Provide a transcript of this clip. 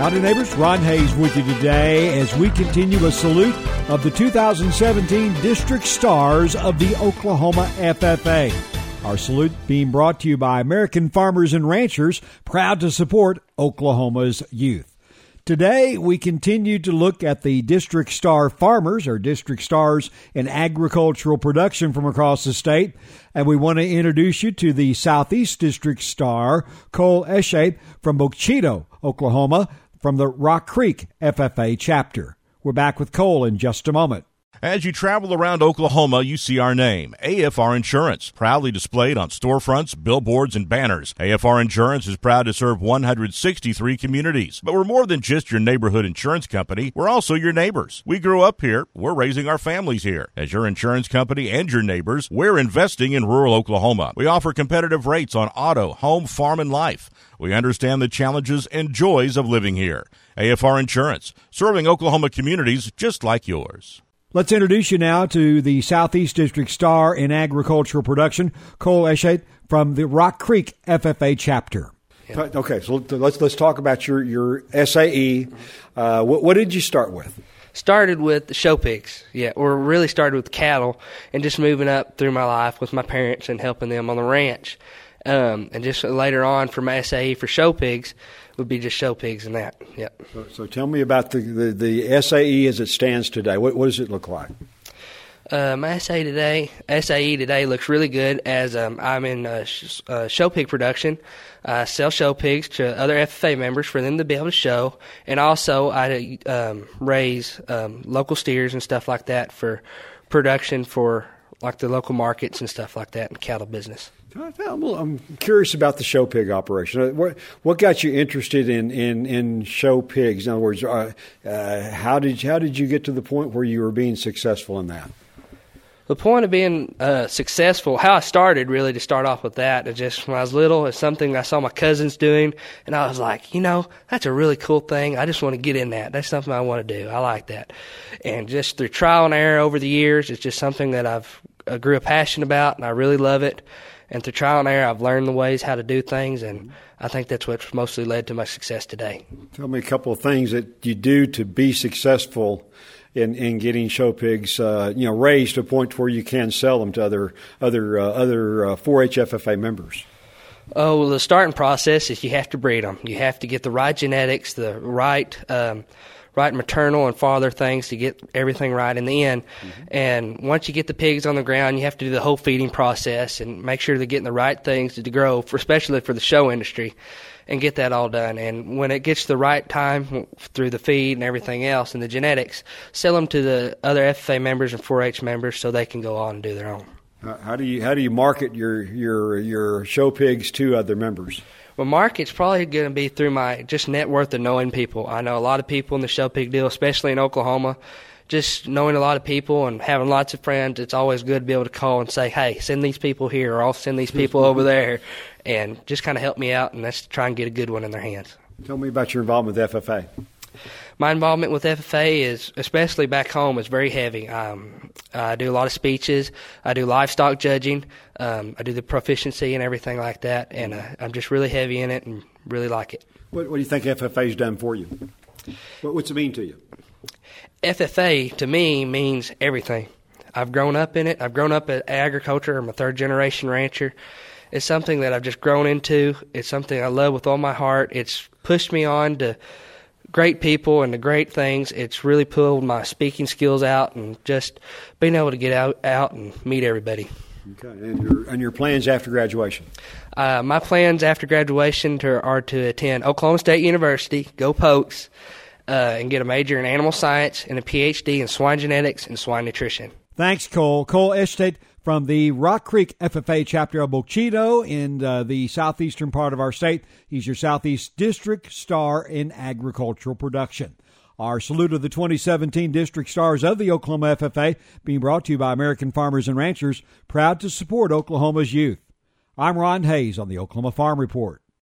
Howdy neighbors, Ron Hayes with you today as we continue a salute of the 2017 District Stars of the Oklahoma FFA. Our salute being brought to you by American Farmers and Ranchers, proud to support Oklahoma's youth. Today, we continue to look at the District Star farmers, or District Stars in agricultural production from across the state. And we want to introduce you to the Southeast District Star, Cole Eschate from Bochito, Oklahoma, from the Rock Creek FFA chapter. We're back with Cole in just a moment. As you travel around Oklahoma, you see our name, AFR Insurance, proudly displayed on storefronts, billboards, and banners. AFR Insurance is proud to serve 163 communities. But we're more than just your neighborhood insurance company. We're also your neighbors. We grew up here. We're raising our families here. As your insurance company and your neighbors, we're investing in rural Oklahoma. We offer competitive rates on auto, home, farm, and life. We understand the challenges and joys of living here. AFR Insurance, serving Oklahoma communities just like yours. Let's introduce you now to the Southeast District Star in agricultural production, Cole Eschate from the Rock Creek FFA chapter. Yeah. Okay, so let's talk about your SAE. What did you start with? Started with the show pigs, or really started with cattle and just moving up through my life with my parents and helping them on the ranch. And just later on for my SAE for show pigs would be just show pigs and that. Yep. So tell me about the SAE as it stands today. What does it look like? My SAE today looks really good as I'm in show pig production. I sell show pigs to other FFA members for them to be able to show, and also I raise local steers and stuff like that for production for like the local markets and stuff like that and cattle business. I'm curious about the show pig operation. What got you interested in show pigs? In other words, how did you get to the point where you were being successful in that? The point of being successful, how I started really to start off with that, is just when I was little, it's something I saw my cousins doing, and I was like, that's a really cool thing. I just want to get in that. That's something I want to do. I like that. And just through trial and error over the years, it's just something that I grew a passion about, and I really love it. And through trial and error, I've learned the ways how to do things, and I think that's what's mostly led to my success today. Tell me a couple of things that you do to be successful in getting show pigs, raised to a point where you can sell them to other 4-H FFA members. Oh, well, the starting process is you have to breed them. You have to get the right genetics, the right maternal and father things to get everything right in the end. Mm-hmm. And once you get the pigs on the ground, you have to do the whole feeding process and make sure they're getting the right things to grow, especially for the show industry, and get that all done. And when it gets to the right time through the feed and everything else and the genetics, sell them to the other FFA members and 4-H members so they can go on and do their own. How do you market your show pigs to other members? Well, market's probably going to be through my just net worth of knowing people. I know a lot of people in the show pig deal, especially in Oklahoma. Just knowing a lot of people and having lots of friends, it's always good to be able to call and say, hey, send these people here, or I'll send these people over there, and just kind of help me out, and let's try and get a good one in their hands. Tell me about your involvement with FFA. My involvement with FFA is, especially back home, is very heavy. I do a lot of speeches. I do livestock judging. I do the proficiency and everything like that, and I'm just really heavy in it and really like it. What do you think FFA's done for you? What's it mean to you? FFA, to me, means everything. I've grown up in it. I've grown up at agriculture. I'm a third-generation rancher. It's something that I've just grown into. It's something I love with all my heart. It's pushed me on to great people and the great things. It's really pulled my speaking skills out and just being able to get out and meet everybody. Okay, and your plans after graduation? My plans after graduation are to attend Oklahoma State University, go Pokes, and get a major in animal science and a PhD in swine genetics and swine nutrition. Thanks, Cole. Cole Eschate from the Rock Creek FFA chapter of Bochito in the southeastern part of our state. He's your Southeast District Star in agricultural production. Our salute of the 2017 District Stars of the Oklahoma FFA being brought to you by American Farmers and Ranchers, proud to support Oklahoma's youth. I'm Ron Hayes on the Oklahoma Farm Report.